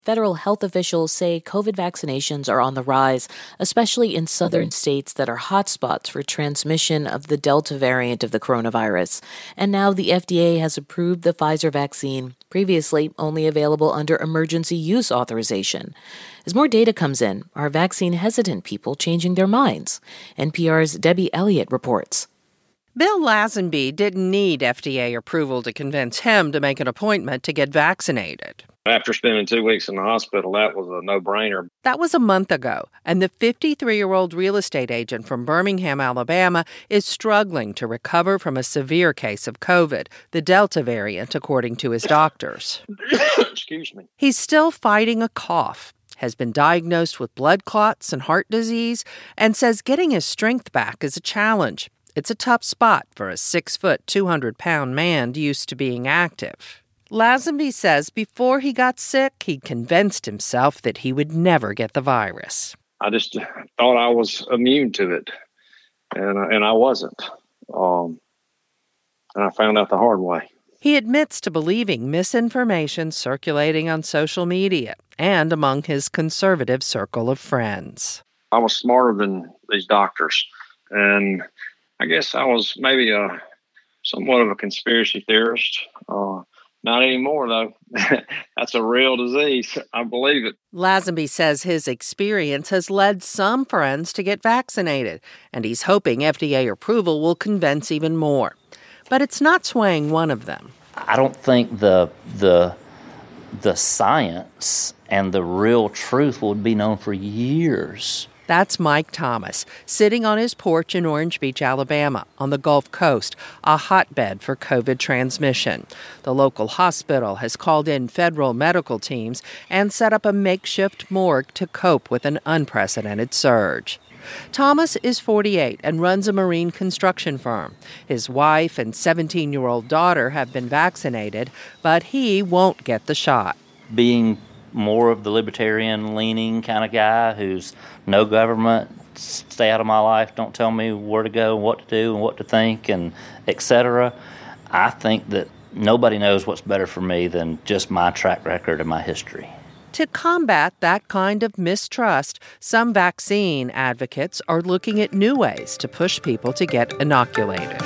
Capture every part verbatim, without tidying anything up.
Federal health officials say COVID vaccinations are on the rise, especially in southern states that are hotspots for transmission of the Delta variant of the coronavirus. And now the F D A has approved the Pfizer vaccine, previously only available under emergency use authorization. As more data comes in, are vaccine-hesitant people changing their minds? N P R's Debbie Elliott reports. Bill Lazenby didn't need F D A approval to convince him to make an appointment to get vaccinated. After spending two weeks in the hospital, that was a no-brainer. That was a month ago, and the fifty-three-year-old real estate agent from Birmingham, Alabama, is struggling to recover from a severe case of COVID, the Delta variant, according to his doctors. Excuse me. He's still fighting a cough, has been diagnosed with blood clots and heart disease, and says getting his strength back is a challenge. It's a tough spot for a six-foot, two hundred pound man used to being active. Lazenby says before he got sick, he'd convinced himself that he would never get the virus. I just thought I was immune to it, and, and I wasn't. Um, and I found out the hard way. He admits to believing misinformation circulating on social media and among his conservative circle of friends. I was smarter than these doctors, and I guess I was maybe a somewhat of a conspiracy theorist. Uh, not anymore, though. That's a real disease. I believe it. Lazenby says his experience has led some friends to get vaccinated, and he's hoping F D A approval will convince even more. But it's not swaying one of them. I don't think the the the science and the real truth will be known for years. That's Mike Thomas, sitting on his porch in Orange Beach, Alabama, on the Gulf Coast, a hotbed for COVID transmission. The local hospital has called in federal medical teams and set up a makeshift morgue to cope with an unprecedented surge. Thomas is forty-eight and runs a marine construction firm. His wife and seventeen-year-old daughter have been vaccinated, but he won't get the shot. Being more of the libertarian-leaning kind of guy who's no government, stay out of my life, don't tell me where to go and what to do and what to think, and et cetera. I think that nobody knows what's better for me than just my track record and my history. To combat that kind of mistrust, some vaccine advocates are looking at new ways to push people to get inoculated.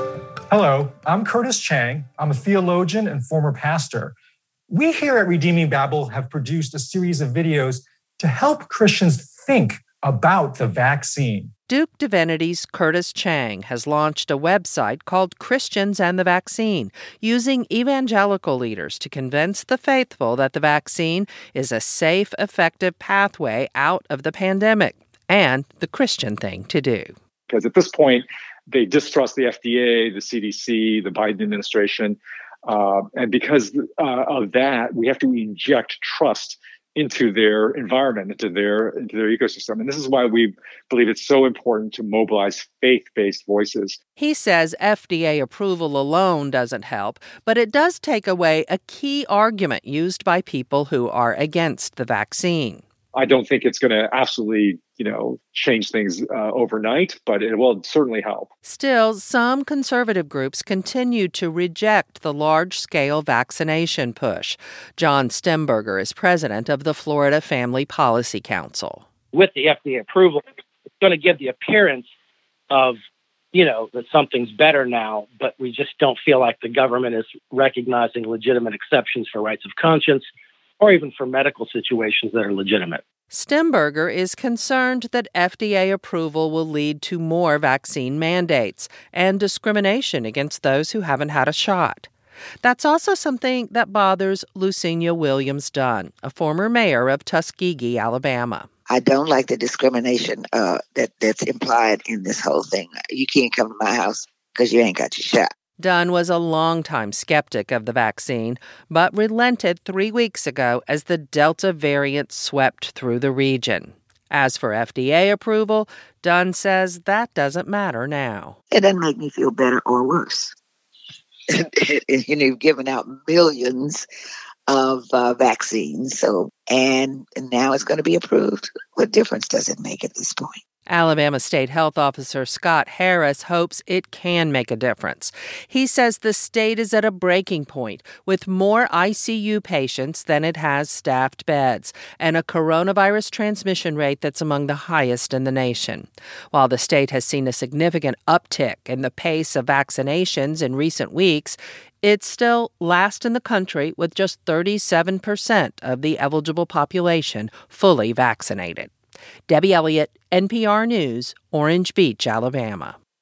Hello, I'm Curtis Chang. I'm a theologian and former pastor. We here at Redeeming Babel have produced a series of videos to help Christians think about the vaccine. Duke Divinity's Curtis Chang has launched a website called Christians and the Vaccine, using evangelical leaders to convince the faithful that the vaccine is a safe, effective pathway out of the pandemic and the Christian thing to do. Because at this point, they distrust the F D A, the C D C, the Biden administration. Uh, and because uh, of that, we have to inject trust into their environment, into their into their ecosystem. And this is why we believe it's so important to mobilize faith-based voices. He says F D A approval alone doesn't help, but it does take away a key argument used by people who are against the vaccine. I don't think it's going to absolutely, you know, change things uh, overnight, but it will certainly help. Still, some conservative groups continue to reject the large-scale vaccination push. John Stemberger is president of the Florida Family Policy Council. With the F D A approval, it's going to give the appearance of, you know, that something's better now, but we just don't feel like the government is recognizing legitimate exceptions for rights of conscience, or even for medical situations that are legitimate. Stemberger is concerned that F D A approval will lead to more vaccine mandates and discrimination against those who haven't had a shot. That's also something that bothers Lucinia Williams Dunn, a former mayor of Tuskegee, Alabama. I don't like the discrimination uh, that, that's implied in this whole thing. You can't come to my house because you ain't got your shot. Dunn was a longtime skeptic of the vaccine, but relented three weeks ago as the Delta variant swept through the region. As for F D A approval, Dunn says that doesn't matter now. It doesn't make me feel better or worse. You know, you've given out millions of uh, vaccines, so and, and now it's going to be approved. What difference does it make at this point? Alabama State Health Officer Scott Harris hopes it can make a difference. He says the state is at a breaking point with more I C U patients than it has staffed beds and a coronavirus transmission rate that's among the highest in the nation. While the state has seen a significant uptick in the pace of vaccinations in recent weeks, it's still last in the country with just thirty-seven percent of the eligible population fully vaccinated. Debbie Elliott, N P R News, Orange Beach, Alabama.